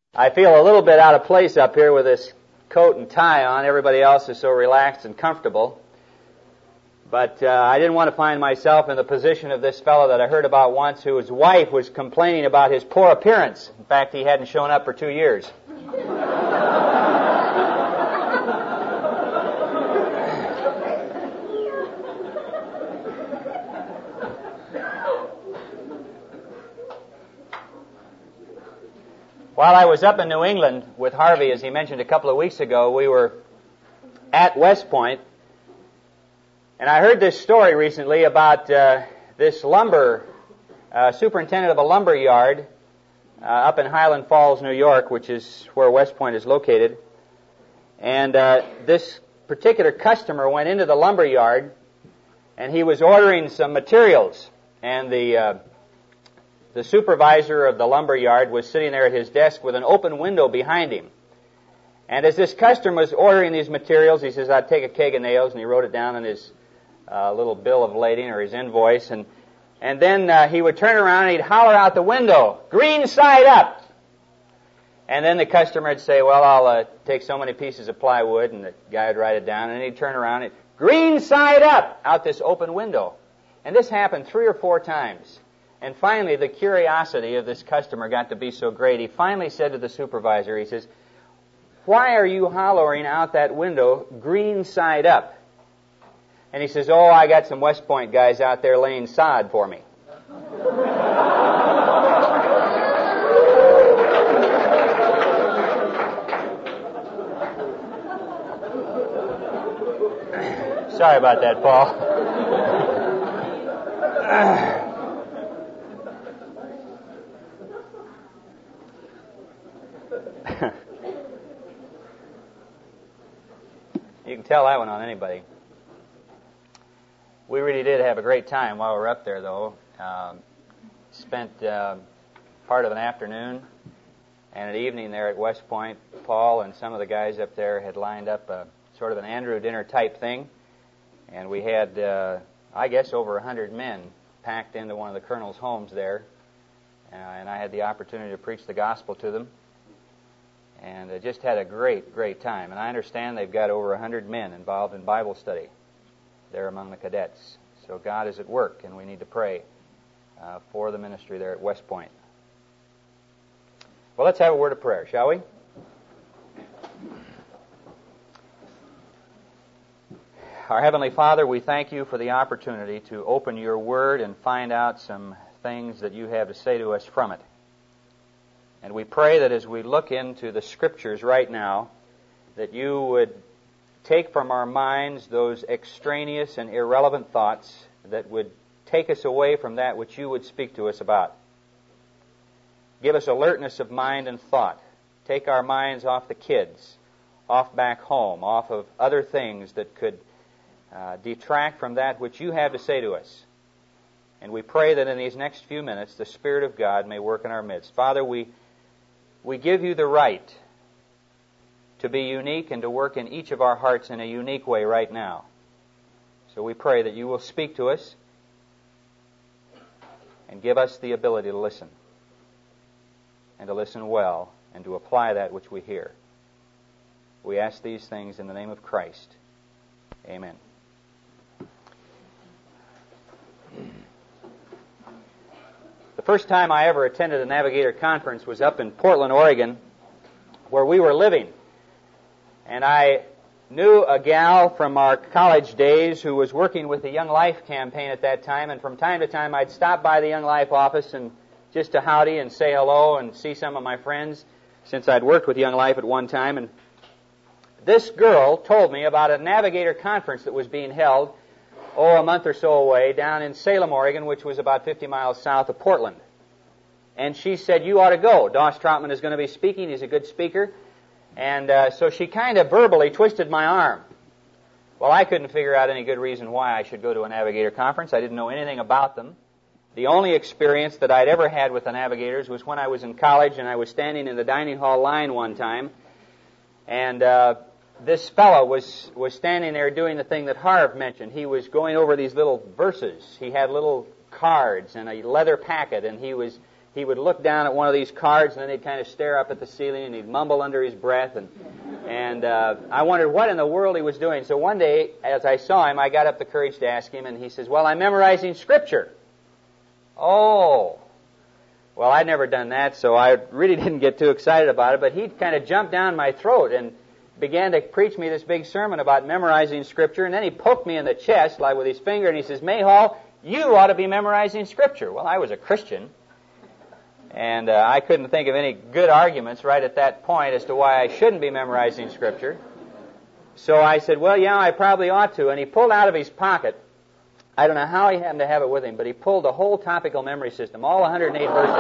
I feel a little bit out of place up here with this coat and tie on. Everybody else is so relaxed and comfortable. But I didn't want to find myself in the position of this fellow that I heard about once whose wife was complaining about his poor appearance. In fact, he hadn't shown up for 2 years. While I was up in New England with Harvey, as he mentioned a couple of weeks ago, we were at West Point, and I heard this story recently about this superintendent of a lumber yard up in Highland Falls, New York, which is where West Point is located. And this particular customer went into the lumber yard, and he was ordering some materials, and the supervisor of the lumber yard was sitting there at his desk with an open window behind him. And as this customer was ordering these materials, he says, "I'd take a keg of nails," and he wrote it down in his little bill of lading or his invoice. And then he would turn around and he'd holler out the window, "Green side up!" And then the customer would say, "Well, I'll take so many pieces of plywood," and the guy would write it down, and he'd turn around and, "Green side up!" out this open window. And this happened 3 or 4 times. And finally, the curiosity of this customer got to be so great, he finally said to the supervisor, he says, "Why are you hollering out that window, green side up?" And he says, "Oh, I got some West Point guys out there laying sod for me." Sorry about that, Paul. You can tell that one on anybody. We really did have a great time while we were up there, though. Spent part of an afternoon and an evening there at West Point. Paul and some of the guys up there had lined up a sort of an Andrew dinner type thing, and we had, I guess, over 100 men packed into one of the colonel's homes there, and I had the opportunity to preach the gospel to them. And just had a great, great time. And I understand they've got over 100 men involved in Bible study there among the cadets. So God is at work, and we need to pray for the ministry there at West Point. Well, let's have a word of prayer, shall we? Our Heavenly Father, we thank you for the opportunity to open your Word and find out some things that you have to say to us from it. And we pray that as we look into the Scriptures right now, that you would take from our minds those extraneous and irrelevant thoughts that would take us away from that which you would speak to us about. Give us alertness of mind and thought. Take our minds off the kids, off back home, off of other things that could detract from that which you have to say to us. And we pray that in these next few minutes, the Spirit of God may work in our midst. Father, we give you the right to be unique and to work in each of our hearts in a unique way right now. So we pray that you will speak to us and give us the ability to listen, and to listen well, and to apply that which we hear. We ask these things in the name of Christ. Amen. The first time I ever attended a Navigator conference was up in Portland, Oregon, where we were living. And I knew a gal from our college days who was working with the Young Life campaign at that time, and from time to time I'd stop by the Young Life office and just to howdy and say hello and see some of my friends, since I'd worked with Young Life at one time. And this girl told me about a Navigator conference that was being held a month or so away, down in Salem, Oregon, which was about 50 miles south of Portland. And she said, "You ought to go. Doss Troutman is going to be speaking. He's a good speaker." And so she kind of verbally twisted my arm. Well, I couldn't figure out any good reason why I should go to a Navigator conference. I didn't know anything about them. The only experience that I'd ever had with the Navigators was when I was in college and I was standing in the dining hall line one time, and this fellow was standing there doing the thing that Harv mentioned. He was going over these little verses. He had little cards and a leather packet, and he was he would look down at one of these cards, and then he'd kind of stare up at the ceiling, and he'd mumble under his breath, and I wondered what in the world he was doing. So one day, as I saw him, I got up the courage to ask him, and he says, "Well, I'm memorizing Scripture." Oh. Well, I'd never done that, so I really didn't get too excited about it, but he kind of jumped down my throat and began to preach me this big sermon about memorizing Scripture, and then he poked me in the chest like with his finger, and he says, "Mayhall, you ought to be memorizing Scripture." Well, I was a Christian, and I couldn't think of any good arguments right at that point as to why I shouldn't be memorizing Scripture. So I said, "Well, yeah, I probably ought to," and he pulled out of his pocket, I don't know how he happened to have it with him, but he pulled the whole topical memory system, all 108 verses.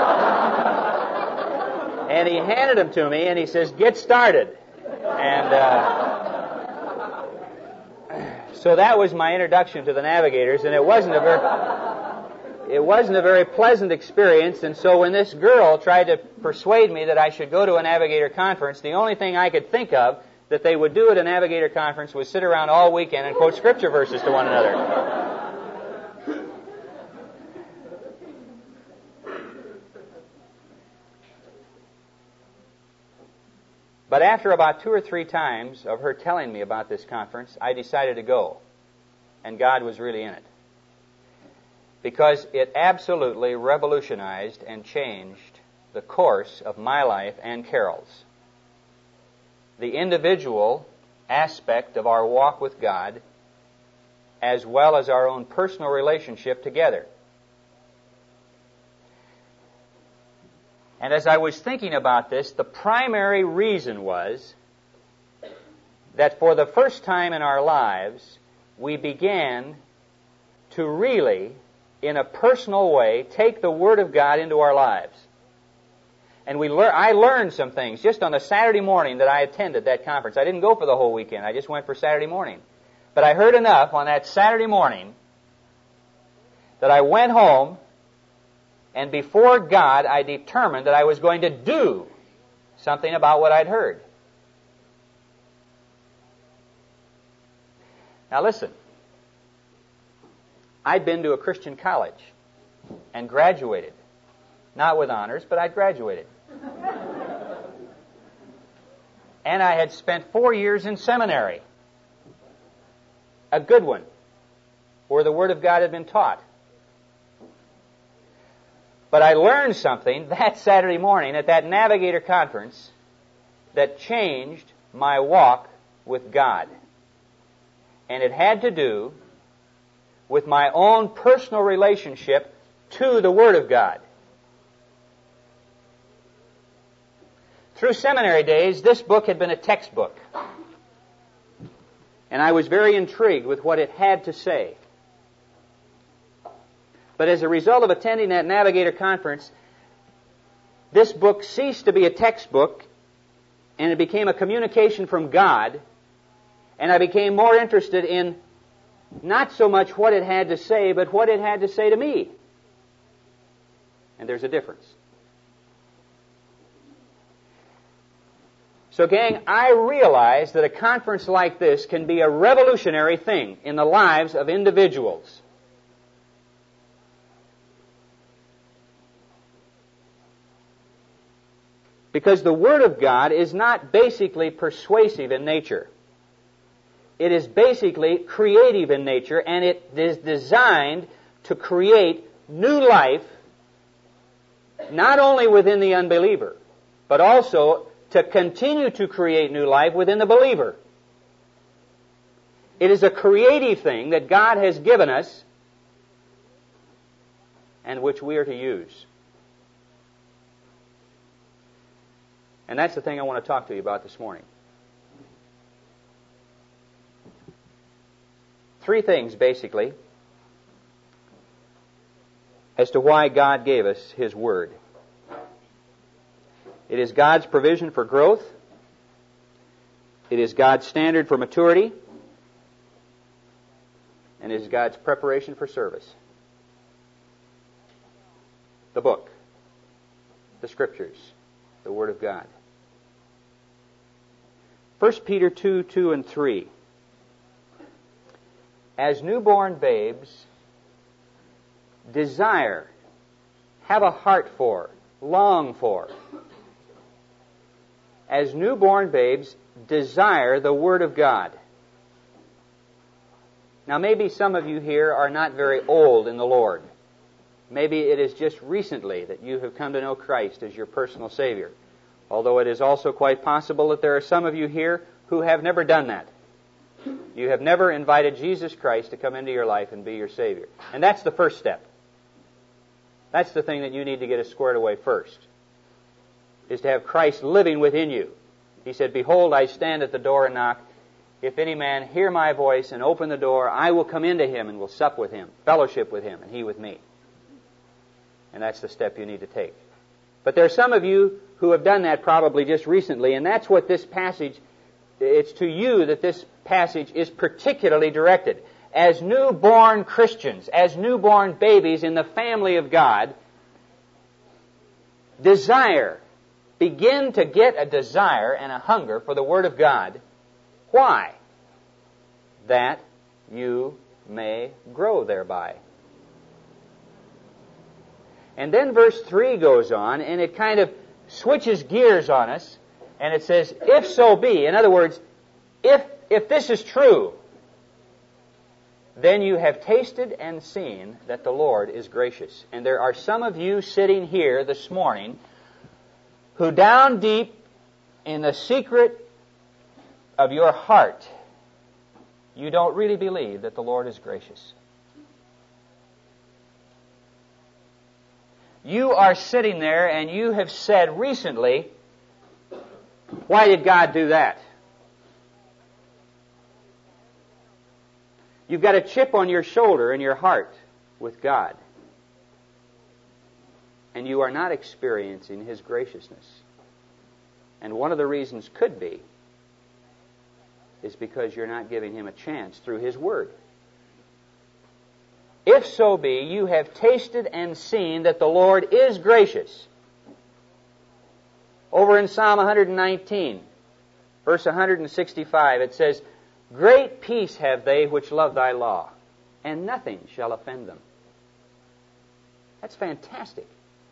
And he handed them to me, and he says, "Get started." And so that was my introduction to the Navigators, and it wasn't a very pleasant experience. And so when this girl tried to persuade me that I should go to a Navigator conference, the only thing I could think of that they would do at a Navigator conference was sit around all weekend and quote Scripture verses to one another. But after about 2 or 3 times of her telling me about this conference, I decided to go. And God was really in it. Because it absolutely revolutionized and changed the course of my life and Carol's. The individual aspect of our walk with God, as well as our own personal relationship together. And as I was thinking about this, the primary reason was that for the first time in our lives, we began to really, in a personal way, take the Word of God into our lives. And I learned some things just on the Saturday morning that I attended that conference. I didn't go for the whole weekend. I just went for Saturday morning. But I heard enough on that Saturday morning that I went home, and before God, I determined that I was going to do something about what I'd heard. Now listen, I'd been to a Christian college and graduated. Not with honors, but I'd graduated. And I had spent 4 years in seminary. A good one, where the Word of God had been taught. But I learned something that Saturday morning at that Navigator conference that changed my walk with God. And it had to do with my own personal relationship to the Word of God. Through seminary days, this book had been a textbook. And I was very intrigued with what it had to say. But as a result of attending that Navigator conference, this book ceased to be a textbook, and it became a communication from God, and I became more interested in not so much what it had to say, but what it had to say to me. And there's a difference. So, gang, I realize that a conference like this can be a revolutionary thing in the lives of individuals. Because the Word of God is not basically persuasive in nature. It is basically creative in nature, and it is designed to create new life, not only within the unbeliever, but also to continue to create new life within the believer. It is a creative thing that God has given us and which we are to use. And that's the thing I want to talk to you about this morning. 3 things, basically, as to why God gave us His Word. It is God's provision for growth. It is God's standard for maturity. And it is God's preparation for service. The book, the Scriptures, the Word of God. 1 Peter 2:2 and 3. As newborn babes, desire have a heart for, long for. As newborn babes, desire the Word of God. Now, maybe some of you here are not very old in the Lord. Maybe it is just recently that you have come to know Christ as your personal Savior. Although it is also quite possible that there are some of you here who have never done that. You have never invited Jesus Christ to come into your life and be your Savior. And that's the first step. That's the thing that you need to get squared away first, is to have Christ living within you. He said, "Behold, I stand at the door and knock. If any man hear my voice and open the door, I will come into him and will sup with him, fellowship with him, and he with me." And that's the step you need to take. But there are some of you who have done that probably just recently, and that's what this passage, it's to you that this passage is particularly directed. As newborn Christians, as newborn babies in the family of God, begin to get a desire and a hunger for the Word of God. Why? That you may grow thereby. And then verse 3 goes on, and it kind of switches gears on us, and it says, "If so be," in other words, if this is true, then you have tasted and seen that the Lord is gracious. And there are some of you sitting here this morning who down deep in the secret of your heart, you don't really believe that the Lord is gracious. You are sitting there and you have said recently, "Why did God do that?" You've got a chip on your shoulder in your heart with God. And you are not experiencing His graciousness. And one of the reasons could be is because you're not giving Him a chance through His Word. If so be, you have tasted and seen that the Lord is gracious. Over in Psalm 119, verse 165, it says, "Great peace have they which love thy law, and nothing shall offend them." That's fantastic.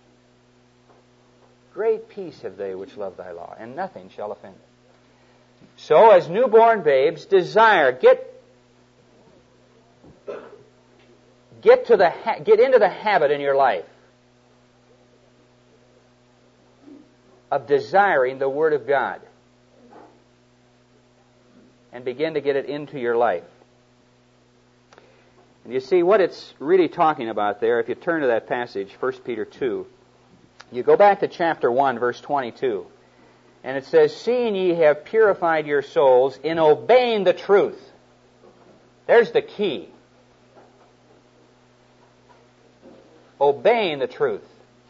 Great peace have they which love thy law, and nothing shall offend them. So, as newborn babes, desire, get into the habit in your life of desiring the Word of God, and begin to get it into your life. And you see what it's really talking about there. If you turn to that passage, 1 Peter 2, you go back to chapter 1, verse 22, and it says, "Seeing ye have purified your souls in obeying the truth." There's the key. Obeying the truth.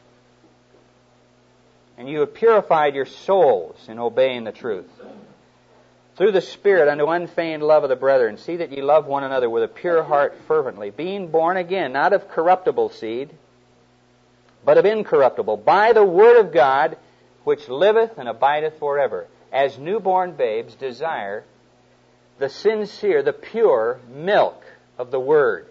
And you have purified your souls in obeying the truth. Through the Spirit unto unfeigned love of the brethren, see that ye love one another with a pure heart fervently, being born again, not of corruptible seed, but of incorruptible, by the Word of God, which liveth and abideth forever. As newborn babes, desire the sincere, the pure milk of the Word.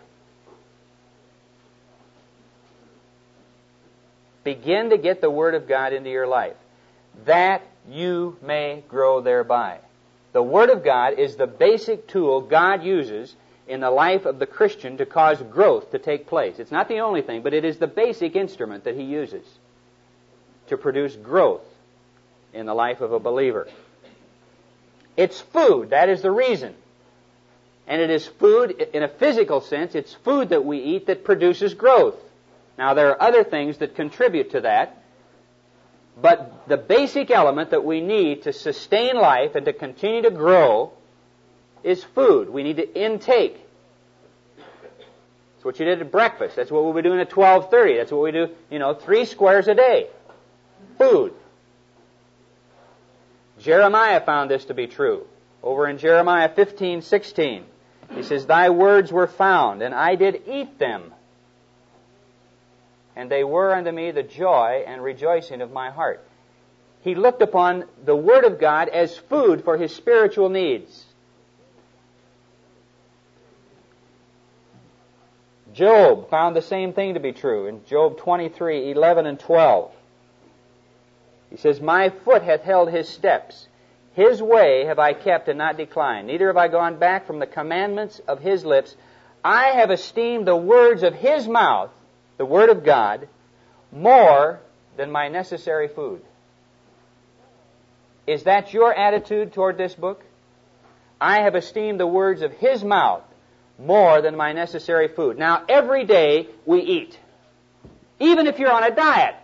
Begin to get the Word of God into your life, that you may grow thereby. The Word of God is the basic tool God uses in the life of the Christian to cause growth to take place. It's not the only thing, but it is the basic instrument that He uses to produce growth in the life of a believer. It's food. That is the reason. And it is food, in a physical sense, it's food that we eat that produces growth. Now, there are other things that contribute to that, but the basic element that we need to sustain life and to continue to grow is food. We need to intake. That's what you did at breakfast. That's what we'll be doing at 12:30. That's what we do, 3 squares a day. Food. Jeremiah found this to be true. Over in Jeremiah 15:16, he says, "Thy words were found, and I did eat them. And they were unto me the joy and rejoicing of my heart." He looked upon the Word of God as food for his spiritual needs. Job found the same thing to be true in Job 23:11 and 12. He says, "My foot hath held his steps. His way have I kept and not declined. Neither have I gone back from the commandments of his lips. I have esteemed the words of his mouth," the Word of God, "more than my necessary food." Is that your attitude toward this book? I have esteemed the words of his mouth more than my necessary food. Now, every day we eat. Even if you're on a diet.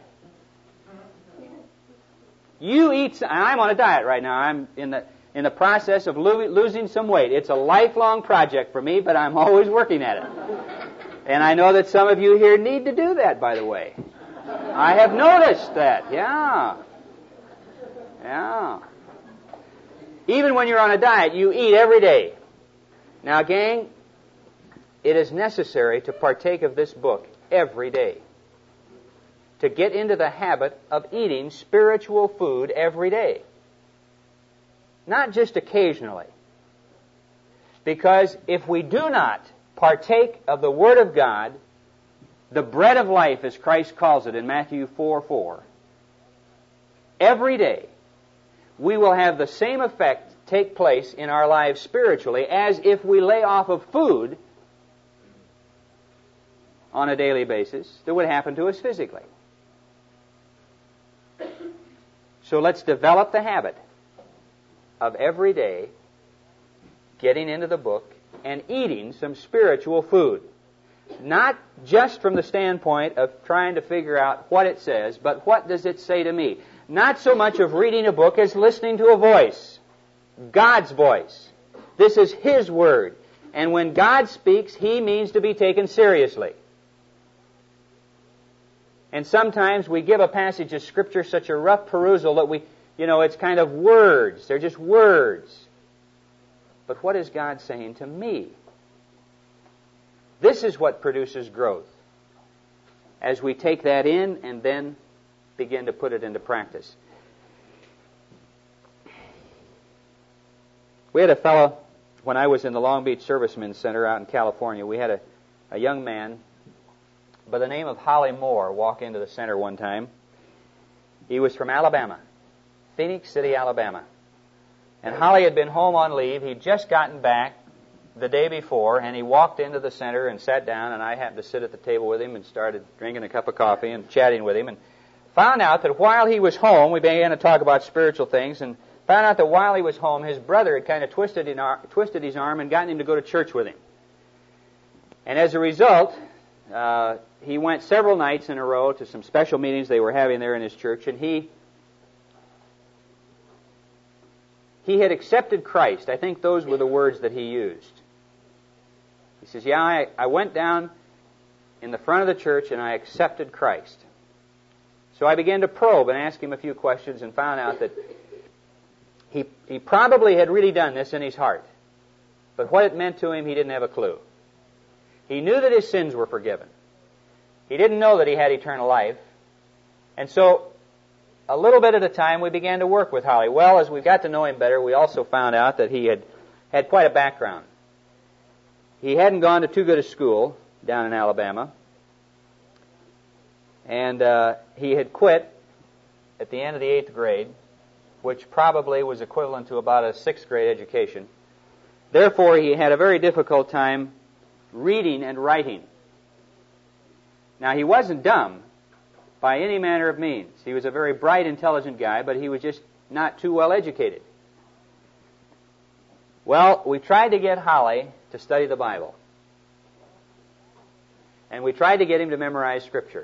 You eat, and I'm on a diet right now. I'm in the process of losing some weight. It's a lifelong project for me, but I'm always working at it. And I know that some of you here need to do that, by the way. I have noticed that, yeah. Even when you're on a diet, you eat every day. Now, gang, it is necessary to partake of this book every day, to get into the habit of eating spiritual food every day. Not just occasionally. Because if we do not partake of the Word of God, the bread of life, as Christ calls it in Matthew 4:4, every day, we will have the same effect take place in our lives spiritually as if we lay off of food on a daily basis that would happen to us physically. So let's develop the habit of every day getting into the book and eating some spiritual food. Not just from the standpoint of trying to figure out what it says, but what does it say to me? Not so much of reading a book as listening to a voice. God's voice. This is His Word. And when God speaks, He means to be taken seriously. And sometimes we give a passage of Scripture such a rough perusal that it's kind of words. They're just words. But what is God saying to me? This is what produces growth. As we take that in and then begin to put it into practice. We had a fellow, when I was in the Long Beach Servicemen's Center out in California, we had a young man by the name of Holly Moore walk into the center one time. He was from Alabama, Phoenix City, Alabama. And Holly had been home on leave. He'd just gotten back the day before, and he walked into the center and sat down, and I happened to sit at the table with him and started drinking a cup of coffee and chatting with him, and found out that while he was home, we began to talk about spiritual things, and found out that while he was home, his brother had kind of twisted his arm and gotten him to go to church with him. And as a result, he went several nights in a row to some special meetings they were having there in his church, and he had accepted Christ. I think those were the words that he used. He says, "Yeah, I went down in the front of the church and I accepted Christ." So I began to probe and ask him a few questions and found out that he probably had really done this in his heart. But what it meant to him, he didn't have a clue. He knew that his sins were forgiven. He didn't know that he had eternal life. And so, a little bit at a time, we began to work with Holly. Well, as we got to know him better, we also found out that he had quite a background. He hadn't gone to too good a school down in Alabama. And he had quit at the end of the 8th grade, which probably was equivalent to about a 6th grade education. Therefore, he had a very difficult time reading and writing. Now, he wasn't dumb by any manner of means. He was a very bright, intelligent guy, but he was just not too well educated. Well, we tried to get Holly to study the Bible. And we tried to get him to memorize Scripture.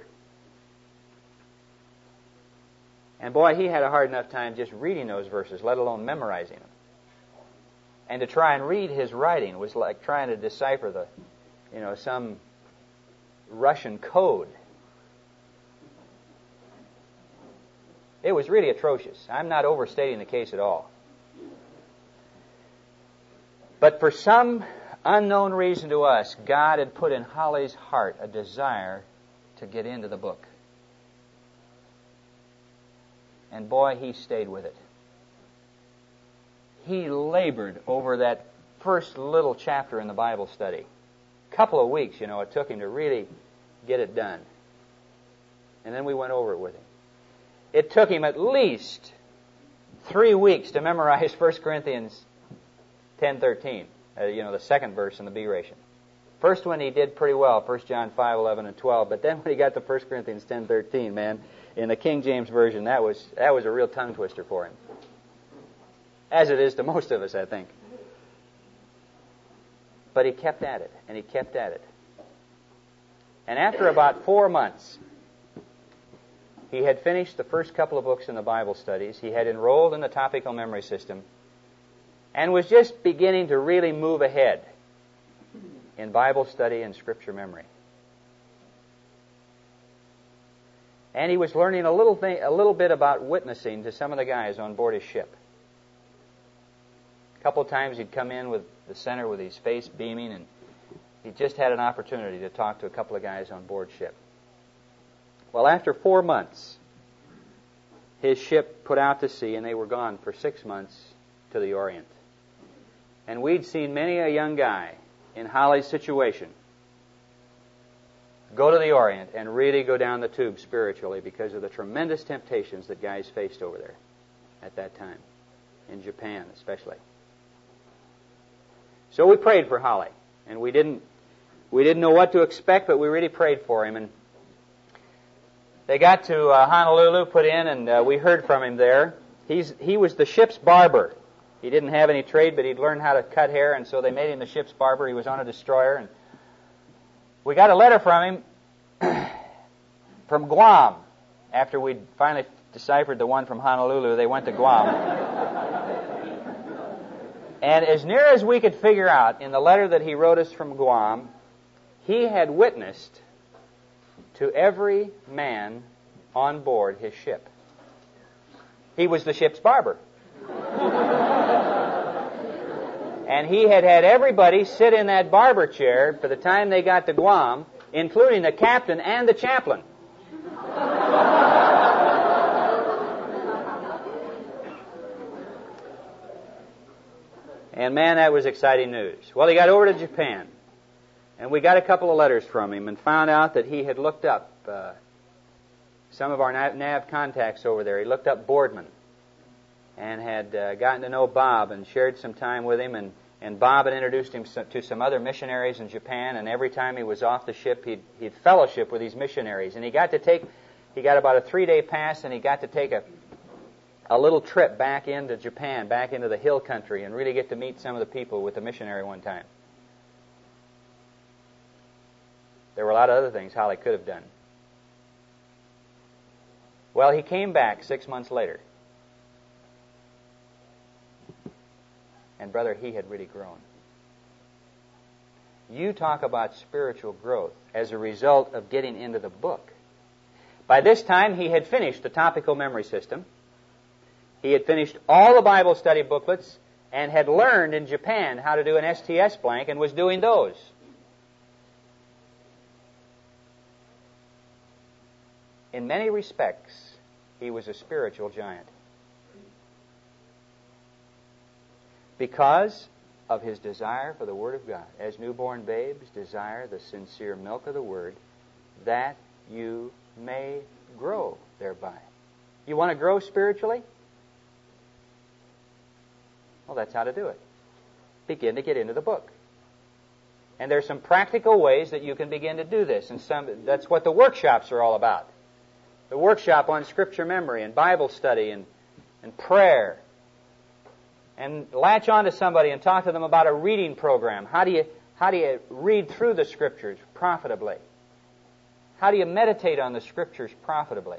And boy, he had a hard enough time just reading those verses, let alone memorizing them. And to try and read his writing was like trying to decipher some Russian code. It was really atrocious. I'm not overstating the case at all. But for some unknown reason to us, God had put in Holly's heart a desire to get into the book. And boy, he stayed with it. He labored over that first little chapter in the Bible study, couple of weeks, it took him to really get it done. And then we went over it with him. It took him at least 3 weeks to memorize 1 Corinthians 10:13, the second verse in the B ration. First one he did pretty well, 1 John 5:11 and 12, but then when he got to 1 Corinthians 10:13, man, in the King James Version, that was a real tongue twister for him. As it is to most of us, I think. But he kept at it, and he kept at it. And after about 4 months, he had finished the first couple of books in the Bible studies. He had enrolled in the topical memory system and was just beginning to really move ahead in Bible study and Scripture memory. And he was learning a little bit about witnessing to some of the guys on board his ship. A couple of times he'd come in with the center with his face beaming, and he just had an opportunity to talk to a couple of guys on board ship. Well, after 4 months, his ship put out to sea, and they were gone for 6 months to the Orient. And we'd seen many a young guy in Holly's situation go to the Orient and really go down the tube spiritually because of the tremendous temptations that guys faced over there at that time, in Japan especially. So we prayed for Holly, and we didn't know what to expect, but we really prayed for him. And they got to Honolulu, put in, and we heard from him there. He was the ship's barber. He didn't have any trade, but he'd learned how to cut hair, and so they made him the ship's barber. He was on a destroyer, and we got a letter from him from Guam. After we'd finally deciphered the one from Honolulu, they went to Guam. And as near as we could figure out in the letter that he wrote us from Guam, he had witnessed to every man on board his ship. He was the ship's barber. And he had everybody sit in that barber chair by the time they got to Guam, including the captain and the chaplain. And man, that was exciting news. Well, he got over to Japan, and we got a couple of letters from him and found out that he had looked up some of our nav contacts over there. He looked up Boardman and had gotten to know Bob and shared some time with him, and Bob had introduced him to some other missionaries in Japan, and every time he was off the ship, he'd fellowship with these missionaries. And he got about a 3-day pass, and he got to take a little trip back into Japan, back into the hill country, and really get to meet some of the people with the missionary one time. There were a lot of other things Holly could have done. Well, he came back 6 months later. And brother, he had really grown. You talk about spiritual growth as a result of getting into the book. By this time, he had finished the topical memory system. He had finished all the Bible study booklets and had learned in Japan how to do an STS blank and was doing those. In many respects, he was a spiritual giant. Because of his desire for the Word of God. As newborn babes desire the sincere milk of the Word, that you may grow thereby. You want to grow spiritually? Well, that's how to do it. Begin to get into the book. And there's some practical ways that you can begin to do this. And that's what the workshops are all about. The workshop on Scripture memory and Bible study and prayer. And latch on to somebody and talk to them about a reading program. How do you read through the Scriptures profitably? How do you meditate on the Scriptures profitably?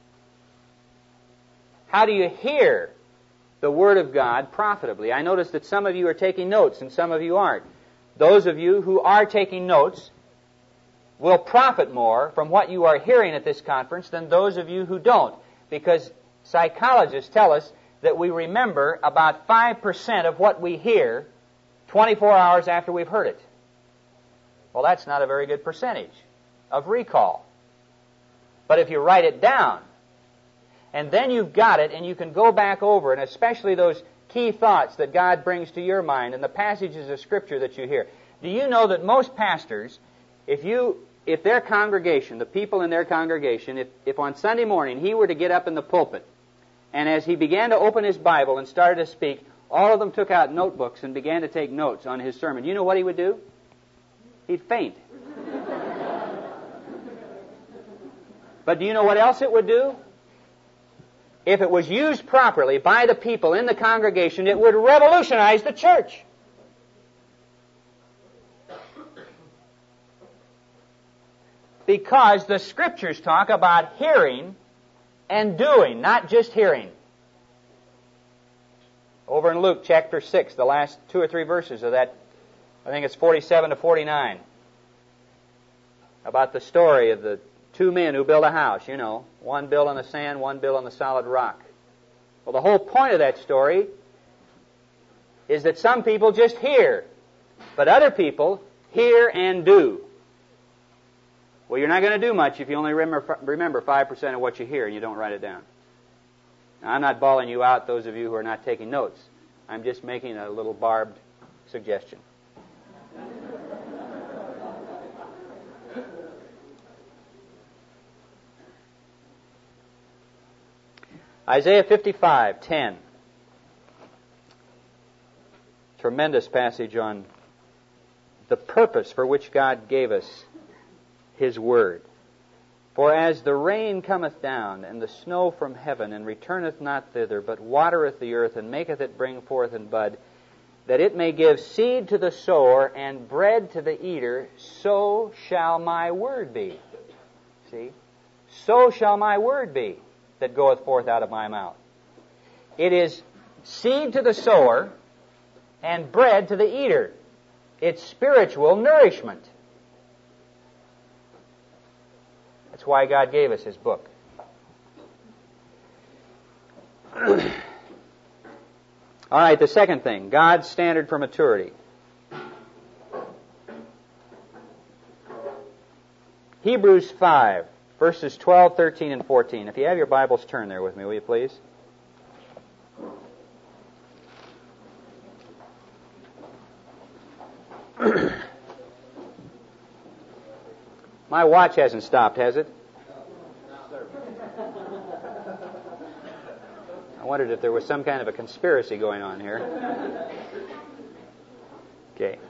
How do you hear the Word of God profitably? I notice that some of you are taking notes and some of you aren't. Those of you who are taking notes will profit more from what you are hearing at this conference than those of you who don't, because psychologists tell us that we remember about 5% of what we hear 24 hours after we've heard it. Well, that's not a very good percentage of recall. But if you write it down, and then you've got it, and you can go back over it, and especially those key thoughts that God brings to your mind and the passages of Scripture that you hear. Do you know that most pastors, if their congregation, the people in their congregation, if on Sunday morning he were to get up in the pulpit, and as he began to open his Bible and started to speak, all of them took out notebooks and began to take notes on his sermon, you know what he would do? He'd faint. But do you know what else it would do? If it was used properly by the people in the congregation, it would revolutionize the church. Because the Scriptures talk about hearing and doing, not just hearing. Over in Luke chapter 6, the last 2 or 3 verses of that, I think it's 47 to 49, about the story of the 2 men who built a house, you know. One built on the sand, one built on the solid rock. Well, the whole point of that story is that some people just hear, but other people hear and do. Well, you're not going to do much if you only remember 5% of what you hear and you don't write it down. Now, I'm not bawling you out, those of you who are not taking notes. I'm just making a little barbed suggestion. Isaiah 55:10. Tremendous passage on the purpose for which God gave us His Word. For as the rain cometh down, and the snow from heaven, and returneth not thither, but watereth the earth, and maketh it bring forth and bud, that it may give seed to the sower, and bread to the eater, so shall my word be. See? So shall my word be, that goeth forth out of my mouth. It is seed to the sower, and bread to the eater. It's spiritual nourishment. That's why God gave us His book. All right, the second thing, God's standard for maturity. Hebrews 5, verses 12, 13, and 14. If you have your Bibles, turn there with me, will you please? My watch hasn't stopped, has it? I wondered if there was some kind of a conspiracy going on here. Okay.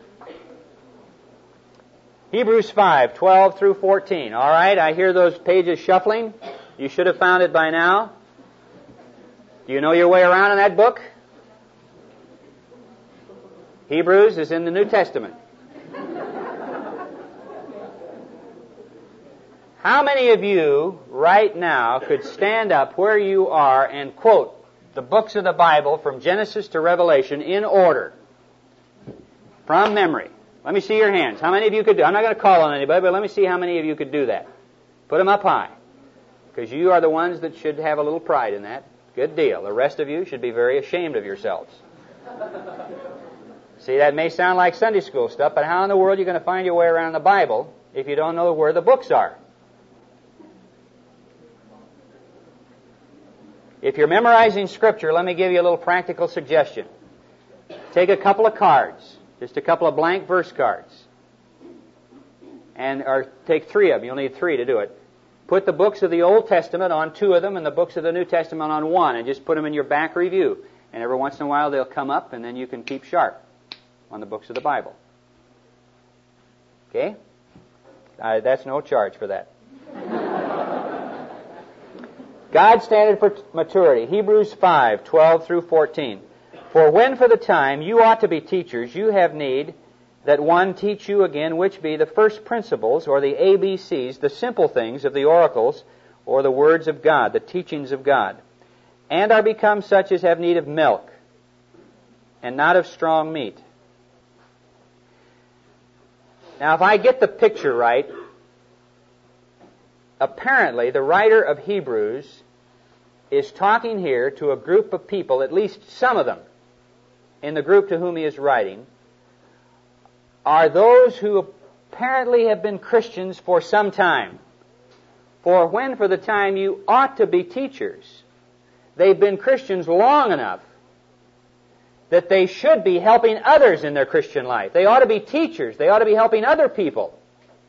Hebrews 5, 12 through 14. All right, I hear those pages shuffling. You should have found it by now. Do you know your way around in that book? Hebrews is in the New Testament. How many of you right now could stand up where you are and quote the books of the Bible from Genesis to Revelation in order from memory? Let me see your hands. How many of you could do? I'm not going to call on anybody, but let me see how many of you could do that. Put them up high, because you are the ones that should have a little pride in that. Good deal. The rest of you should be very ashamed of yourselves. See, that may sound like Sunday school stuff, but how in the world are you going to find your way around the Bible if you don't know where the books are? If you're memorizing Scripture, let me give you a little practical suggestion. Take a couple of cards, just a couple of blank verse cards, or take 3 of them. You'll need 3 to do it. Put the books of the Old Testament on 2 of them and the books of the New Testament on 1, and just put them in your back review. And every once in a while they'll come up, and then you can keep sharp on the books of the Bible. Okay? That's no charge for that. God's standard for maturity, Hebrews 5, 12 through 14. For when for the time you ought to be teachers, you have need that one teach you again which be the first principles, or the ABCs, the simple things of the oracles, or the words of God, the teachings of God, and are become such as have need of milk, and not of strong meat. Now, if I get the picture right, apparently the writer of Hebrews is talking here to a group of people, at least some of them, in the group to whom he is writing, are those who apparently have been Christians for some time. For when for the time you ought to be teachers, they've been Christians long enough that they should be helping others in their Christian life. They ought to be teachers. They ought to be helping other people.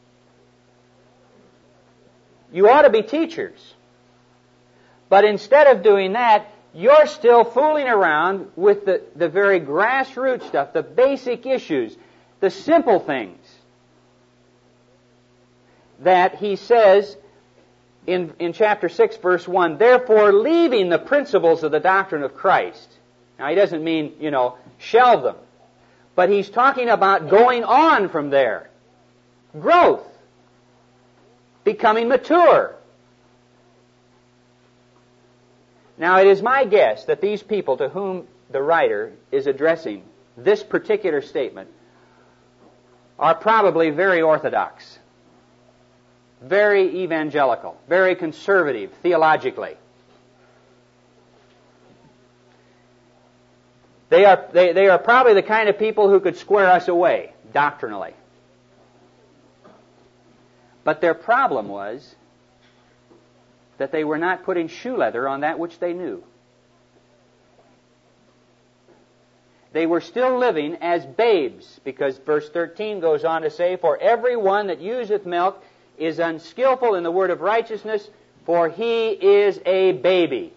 You ought to be teachers. But instead of doing that, you're still fooling around with the very grassroots stuff, the basic issues, the simple things that he says in chapter 6, verse 1, therefore leaving the principles of the doctrine of Christ. Now, he doesn't mean, shelve them. But he's talking about going on from there. Growth. Becoming mature. Now, it is my guess that these people to whom the writer is addressing this particular statement are probably very orthodox, very evangelical, very conservative theologically. They are probably the kind of people who could square us away doctrinally. But their problem was that they were not putting shoe leather on that which they knew. They were still living as babes, because verse 13 goes on to say, for every one that useth milk is unskillful in the word of righteousness, for he is a baby.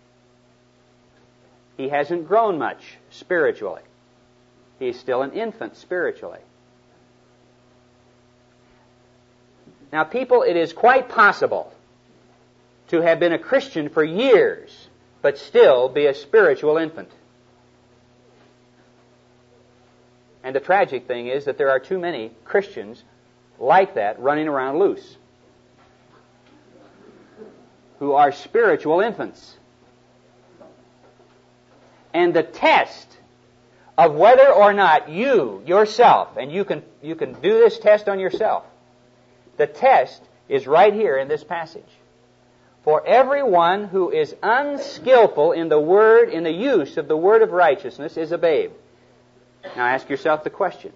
He hasn't grown much spiritually. He's still an infant spiritually. Now, people, it is quite possible to have been a Christian for years, but still be a spiritual infant. And the tragic thing is that there are too many Christians like that running around loose, who are spiritual infants. And the test of whether or not you, yourself, and you can do this test on yourself, the test is right here in this passage. For everyone who is unskillful in the word, in the use of the word of righteousness, is a babe. Now ask yourself the question.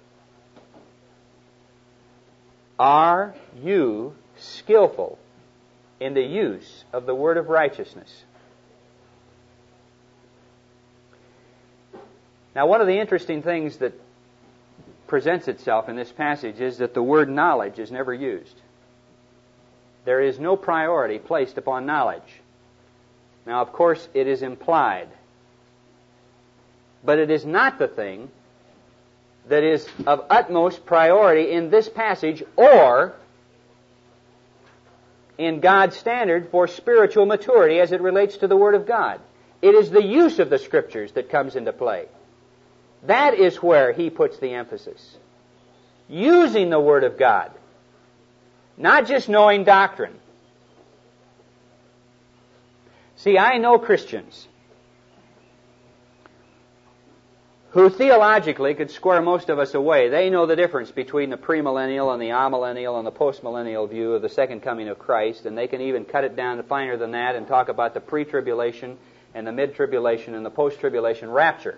Are you skillful in the use of the word of righteousness? Now, one of the interesting things that presents itself in this passage is that the word knowledge is never used. There is no priority placed upon knowledge. Now, of course, it is implied. But it is not the thing that is of utmost priority in this passage or in God's standard for spiritual maturity as it relates to the Word of God. It is the use of the Scriptures that comes into play. That is where he puts the emphasis. Using the Word of God. Not just knowing doctrine. See, I know Christians who theologically could square most of us away. They know the difference between the premillennial and the amillennial and the postmillennial view of the second coming of Christ, and they can even cut it down to finer than that and talk about the pre-tribulation and the mid-tribulation and the post-tribulation rapture.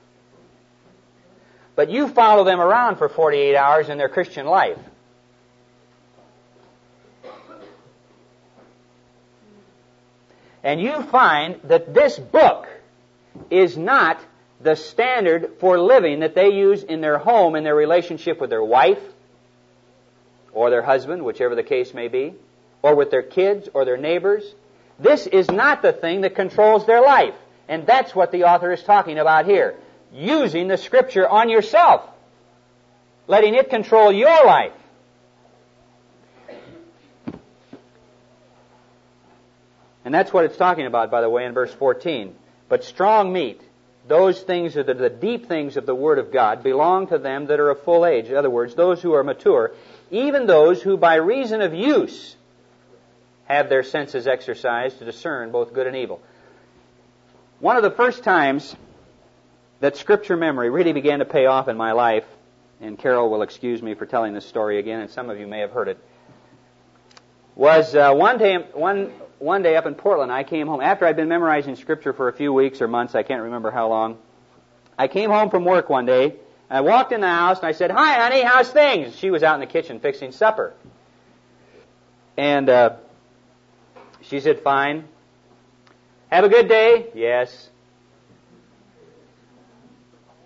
But you follow them around for 48 hours in their Christian life. And you find that this book is not the standard for living that they use in their home, in their relationship with their wife, or their husband, whichever the case may be, or with their kids or their neighbors. This is not the thing that controls their life. And that's what the author is talking about here. Using the Scripture on yourself. Letting it control your life. And that's what it's talking about, by the way, in verse 14. But strong meat, those things that are the deep things of the Word of God, belong to them that are of full age. In other words, those who are mature, even those who by reason of use have their senses exercised to discern both good and evil. One of the first times that Scripture memory really began to pay off in my life, and Carol will excuse me for telling this story again, and some of you may have heard it, was one day up in Portland. I came home after I'd been memorizing Scripture for a few weeks or months. I can't remember how long. I came home from work one day. I walked in the house and I said, "Hi, honey, how's things?" She was out in the kitchen fixing supper. And she said, "Fine." "Have a good day?" "Yes."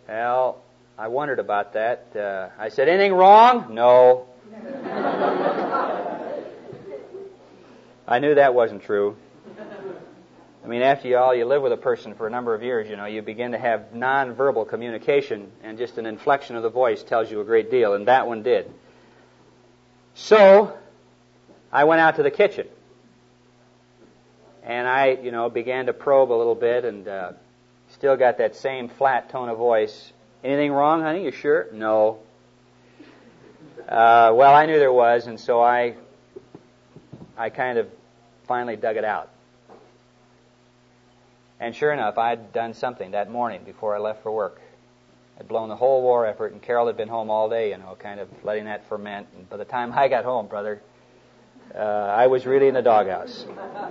Well, I wondered about that. I said, anything wrong? No. I knew that wasn't true. I mean, after all, you live with a person for a number of years, you begin to have nonverbal communication, and just an inflection of the voice tells you a great deal, and that one did. So, I went out to the kitchen, and I, began to probe a little bit, and still got that same flat tone of voice. Anything wrong, honey? You sure? No. Well, I knew there was, and so I kind of finally dug it out. And sure enough, I'd done something that morning before I left for work. I'd blown the whole war effort, and Carol had been home all day, kind of letting that ferment. And by the time I got home, brother, I was really in the doghouse.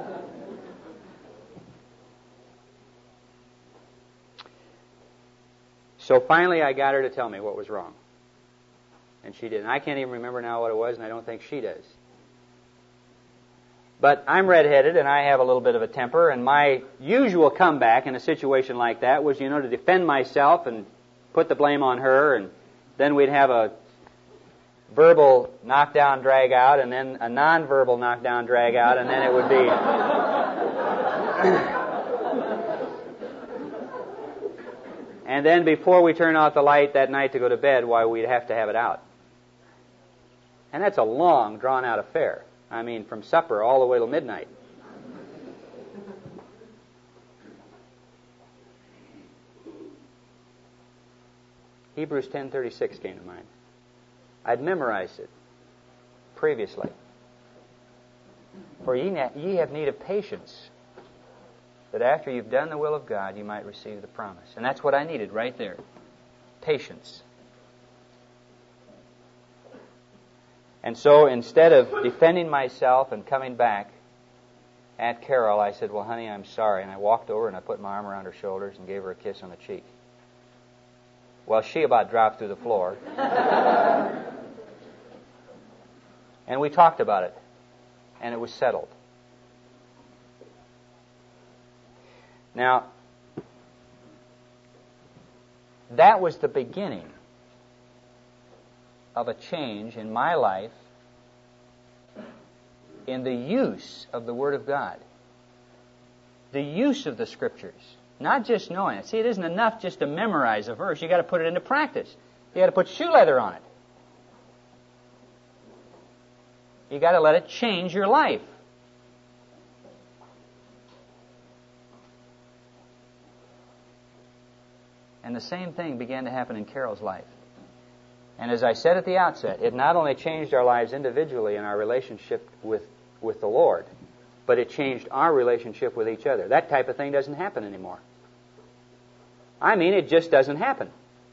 So finally, I got her to tell me what was wrong. And she did. And I can't even remember now what it was, and I don't think she does. But I'm redheaded, and I have a little bit of a temper, and my usual comeback in a situation like that was, to defend myself and put the blame on her, and then we'd have a verbal knockdown, drag out, and then a non-verbal knockdown, drag out, and then it would be... And then before we turn out the light that night to go to bed, we'd have to have it out. And that's a long, drawn-out affair. I mean, from supper all the way till midnight. Hebrews 10:36 came to mind. I'd memorized it previously. For ye have need of patience, that after you've done the will of God, you might receive the promise. And that's what I needed right there. Patience. And so instead of defending myself and coming back at Carol, I said, well, honey, I'm sorry. And I walked over and I put my arm around her shoulders and gave her a kiss on the cheek. Well, she about dropped through the floor. And we talked about it. And it was settled. Now, that was the beginning of a change in my life in the use of the Word of God. The use of the Scriptures. Not just knowing it. See, it isn't enough just to memorize a verse. You've got to put it into practice. You've got to put shoe leather on it. You've got to let it change your life. And the same thing began to happen in Carol's life. And as I said at the outset, it not only changed our lives individually in our relationship with the Lord, but it changed our relationship with each other. That type of thing doesn't happen anymore. I mean, it just doesn't happen.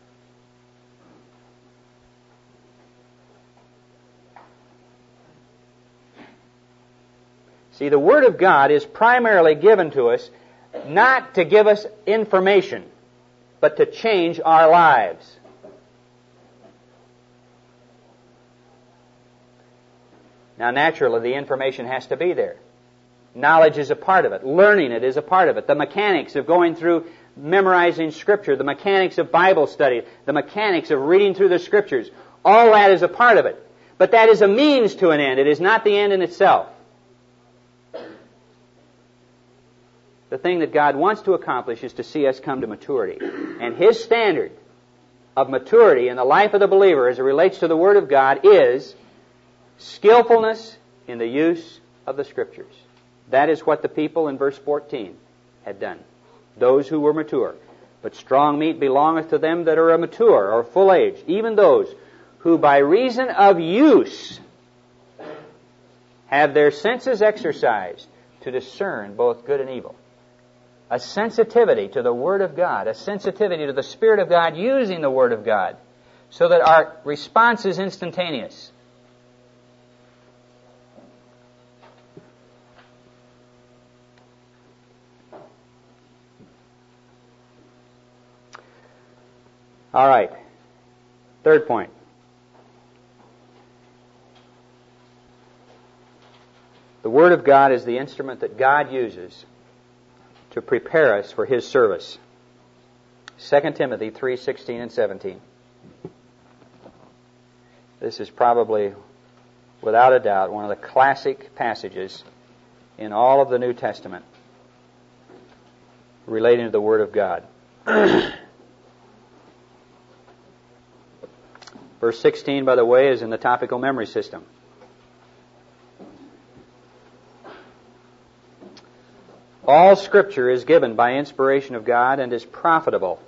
See, the Word of God is primarily given to us not to give us information, but to change our lives. Now, naturally, the information has to be there. Knowledge is a part of it. Learning it is a part of it. The mechanics of going through memorizing Scripture, the mechanics of Bible study, the mechanics of reading through the Scriptures, all that is a part of it. But that is a means to an end. It is not the end in itself. The thing that God wants to accomplish is to see us come to maturity. And His standard of maturity in the life of the believer as it relates to the Word of God is skillfulness in the use of the Scriptures. That is what the people in verse 14 had done. Those who were mature. But strong meat belongeth to them that are mature or full age, even those who by reason of use have their senses exercised to discern both good and evil. A sensitivity to the Word of God, a sensitivity to the Spirit of God using the Word of God, so that our response is instantaneous. All right. Third point. The Word of God is the instrument that God uses to prepare us for His service. 2 Timothy 3:16 and 17. This is probably, without a doubt, one of the classic passages in all of the New Testament relating to the Word of God. Verse 16, by the way, is in the topical memory system. All Scripture is given by inspiration of God and is profitable.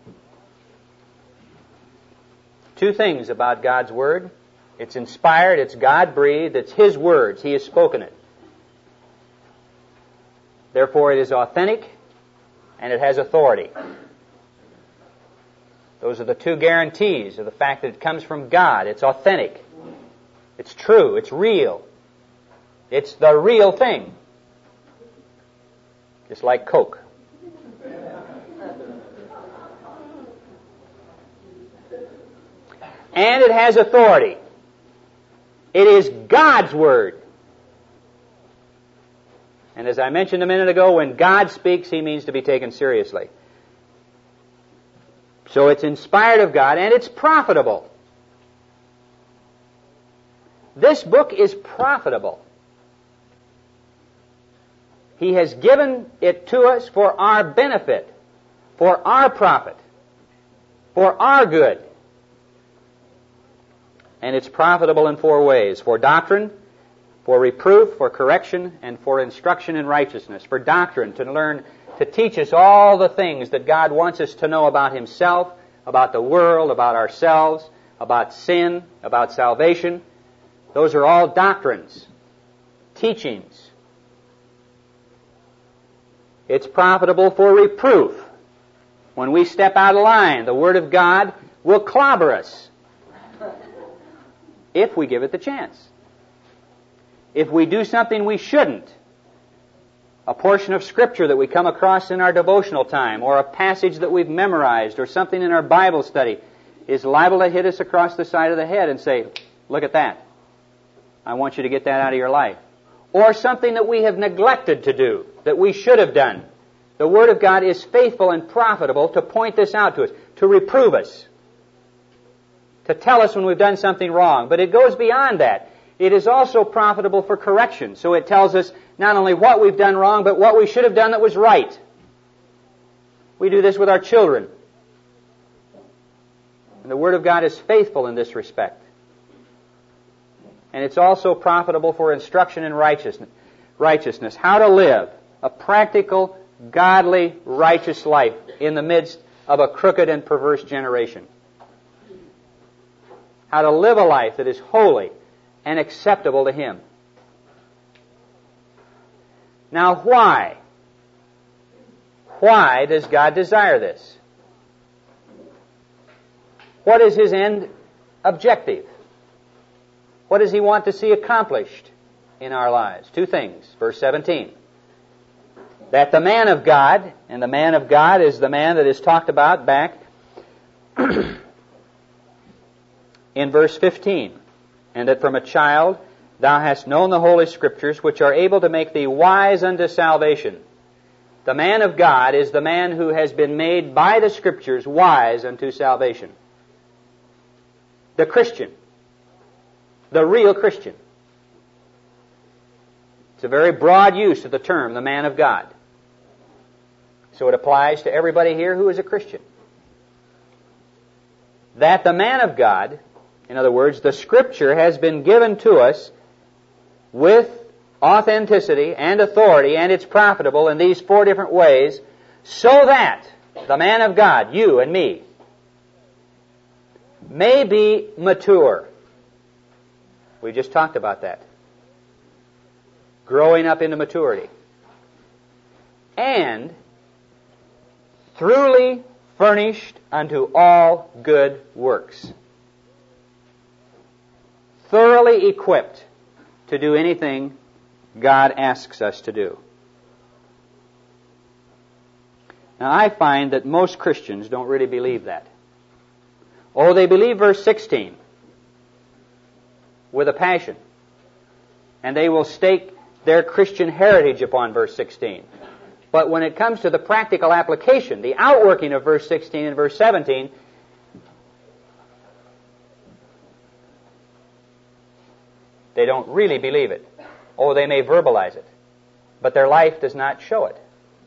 Two things about God's Word. It's inspired, it's God-breathed, it's His words. He has spoken it. Therefore, it is authentic and it has authority. Those are the two guarantees of the fact that it comes from God. It's authentic. It's true. It's real. It's the real thing. Just like Coke. And it has authority. It is God's Word. And as I mentioned a minute ago, when God speaks, He means to be taken seriously. So it's inspired of God, and it's profitable. This book is profitable. He has given it to us for our benefit, for our profit, for our good. And it's profitable in four ways: for doctrine, for reproof, for correction, and for instruction in righteousness. For doctrine, to learn, to teach us all the things that God wants us to know about Himself, about the world, about ourselves, about sin, about salvation. Those are all doctrines, teachings. It's profitable for reproof. When we step out of line, the Word of God will clobber us if we give it the chance. If we do something we shouldn't, a portion of Scripture that we come across in our devotional time, or a passage that we've memorized, or something in our Bible study, is liable to hit us across the side of the head and say, look at that. I want you to get that out of your life. Or something that we have neglected to do, that we should have done. The Word of God is faithful and profitable to point this out to us, to reprove us, to tell us when we've done something wrong. But it goes beyond that. It is also profitable for correction. So it tells us not only what we've done wrong, but what we should have done that was right. We do this with our children. And the Word of God is faithful in this respect. And it's also profitable for instruction in righteousness. How to live a practical, godly, righteous life in the midst of a crooked and perverse generation. How to live a life that is holy and acceptable to Him. Now, why? Why does God desire this? What is His end objective? What does He want to see accomplished in our lives? Two things. Verse 17. That the man of God, and the man of God is the man that is talked about back in verse 15. And that from a child thou hast known the Holy Scriptures, which are able to make thee wise unto salvation. The man of God is the man who has been made by the Scriptures wise unto salvation. The Christian. The real Christian. It's a very broad use of the term, the man of God. So it applies to everybody here who is a Christian. That the man of God, in other words, the Scripture has been given to us with authenticity and authority, and it's profitable in these four different ways, so that the man of God, you and me, may be mature. We just talked about that. Growing up into maturity. And truly furnished unto all good works. Thoroughly equipped to do anything God asks us to do. Now, I find that most Christians don't really believe that. Oh, they believe verse 16 with a passion. And they will stake their Christian heritage upon verse 16. But when it comes to the practical application, the outworking of verse 16 and verse 17, they don't really believe it. Oh, they may verbalize it, but their life does not show it.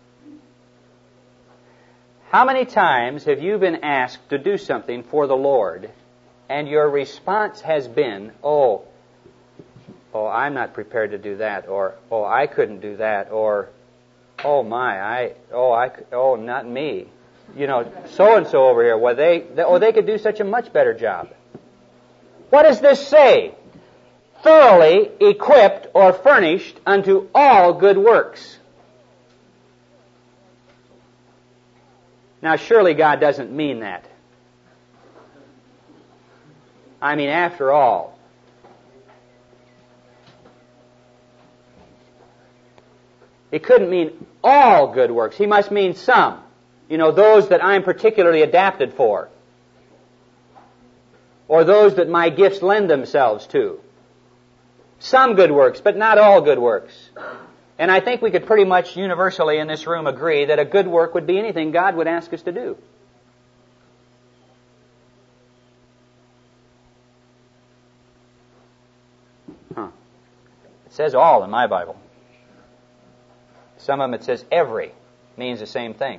How many times have you been asked to do something for the Lord, and your response has been, oh, I'm not prepared to do that, or, oh, I couldn't do that, or, oh my, not me. You know, so-and-so over here, well, they could do such a much better job. What does this say? Thoroughly equipped or furnished unto all good works. Now, surely God doesn't mean that. I mean, after all, it couldn't mean all good works. He must mean some. You know, those that I'm particularly adapted for. Or those that my gifts lend themselves to. Some good works, but not all good works. And I think we could pretty much universally in this room agree that a good work would be anything God would ask us to do. It says all in my Bible. Some of them it says every. Means the same thing.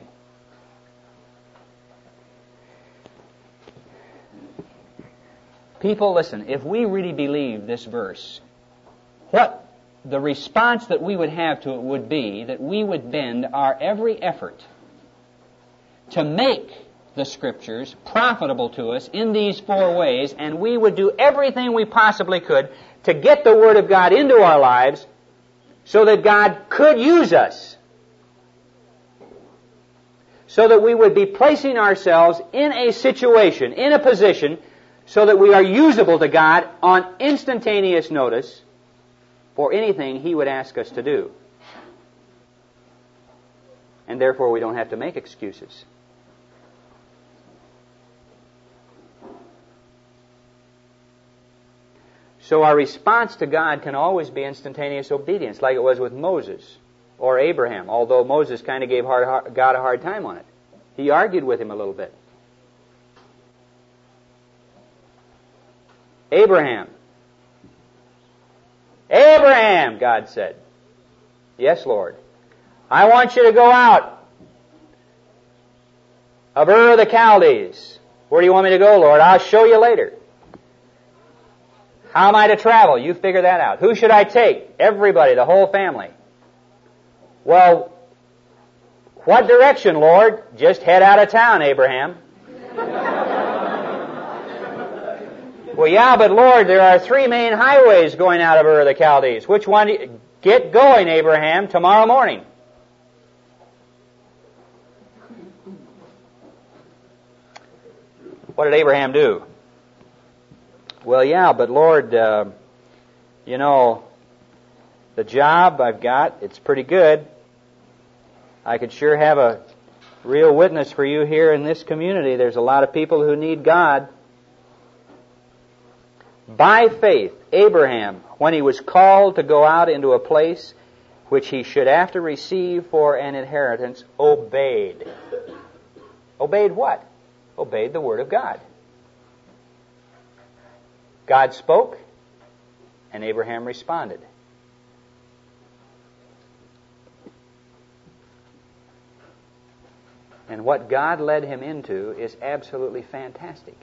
People, listen, if we really believe this verse, what the response that we would have to it would be that we would bend our every effort to make the Scriptures profitable to us in these four ways, and we would do everything we possibly could to get the Word of God into our lives so that God could use us. So that we would be placing ourselves in a situation, in a position, so that we are usable to God on instantaneous notice for anything He would ask us to do. And therefore we don't have to make excuses. So our response to God can always be instantaneous obedience, like it was with Moses or Abraham, although Moses kind of gave God a hard time on it. He argued with him a little bit. Abraham, God said. Yes, Lord. I want you to go out of Ur of the Chaldees. Where do you want me to go, Lord? I'll show you later. How am I to travel? You figure that out. Who should I take? Everybody, the whole family. Well, what direction, Lord? Just head out of town, Abraham. Well, yeah, but Lord, there are 3 main highways going out of Ur of the Chaldees. Which one do you... Get going, Abraham, tomorrow morning. What did Abraham do? Well, yeah, but Lord, you know, the job I've got, it's pretty good. I could sure have a real witness for you here in this community. There's a lot of people who need God. By faith, Abraham, when he was called to go out into a place which he should after receive for an inheritance, obeyed. Obeyed what? Obeyed the Word of God. God spoke, and Abraham responded. And what God led him into is absolutely fantastic.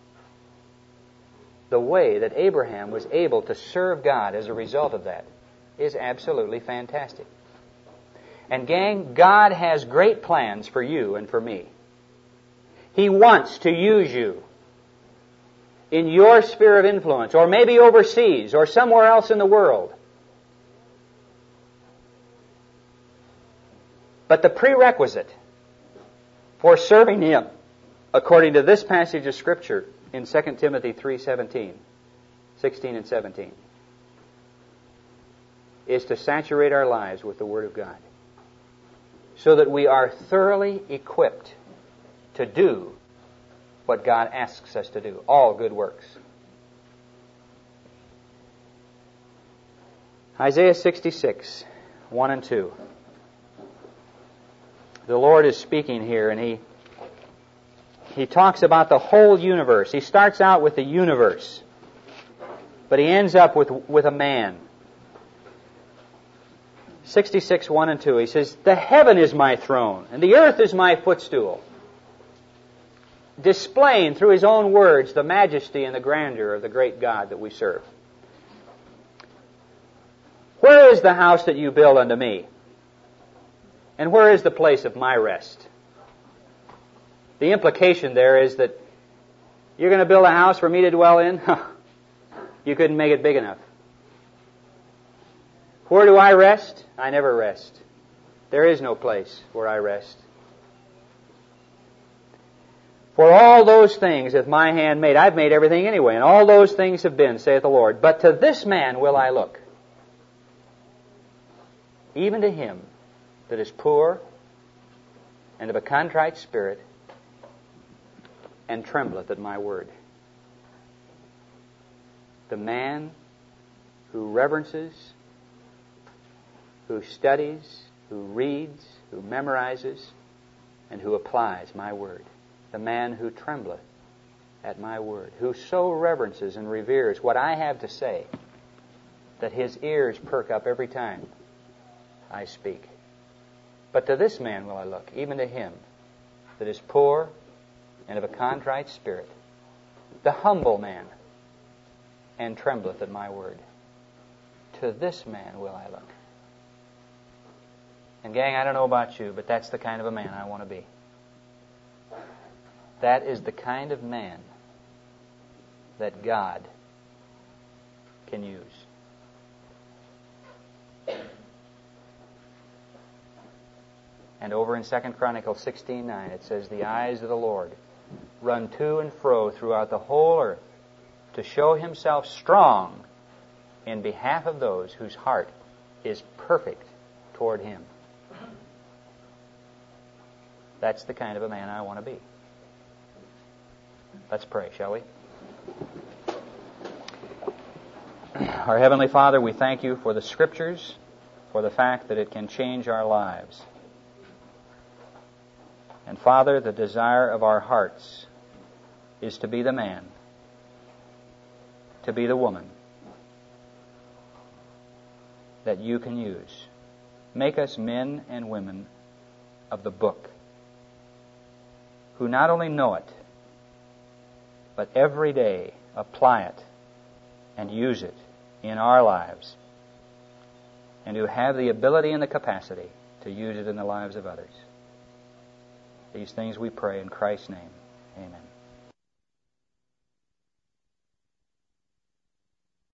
The way that Abraham was able to serve God as a result of that is absolutely fantastic. And gang, God has great plans for you and for me. He wants to use you in your sphere of influence, or maybe overseas, or somewhere else in the world. But the prerequisite for serving Him, according to this passage of Scripture in 2 Timothy 3:16 and 17, is to saturate our lives with the Word of God, so that we are thoroughly equipped to do what God asks us to do, all good works. Isaiah 66, 1 and 2. the Lord is speaking here, and He talks about the whole universe. He starts out with the universe, but He ends up with a man. 66, 1 and 2, He says, "The heaven is my throne, and the earth is my footstool," displaying through His own words the majesty and the grandeur of the great God that we serve. "Where is the house that you build unto me? And where is the place of my rest?" The implication there is that you're going to build a house for me to dwell in? You couldn't make it big enough. Where do I rest? I never rest. There is no place where I rest. "For all those things hath my hand made." I've made everything anyway, and all those things have been, saith the Lord. "But to this man will I look, even to him that is poor and of a contrite spirit, and trembleth at my word." The man who reverences, who studies, who reads, who memorizes, and who applies my word. The man who trembleth at my word, who so reverences and reveres what I have to say that his ears perk up every time I speak. "But to this man will I look, even to him that is poor and of a contrite spirit, the humble man, and trembleth at my word. To this man will I look." And gang, I don't know about you, but that's the kind of a man I want to be. That is the kind of man that God can use. And over in 2 Chronicles 16:9 it says, "The eyes of the Lord run to and fro throughout the whole earth to show Himself strong in behalf of those whose heart is perfect toward Him." That's the kind of a man I want to be. Let's pray, shall we? Our Heavenly Father, we thank You for the Scriptures, for the fact that it can change our lives. And Father, the desire of our hearts is to be the man, to be the woman that You can use. Make us men and women of the book, who not only know it, but every day apply it and use it in our lives, and who have the ability and the capacity to use it in the lives of others. These things we pray in Christ's name. Amen.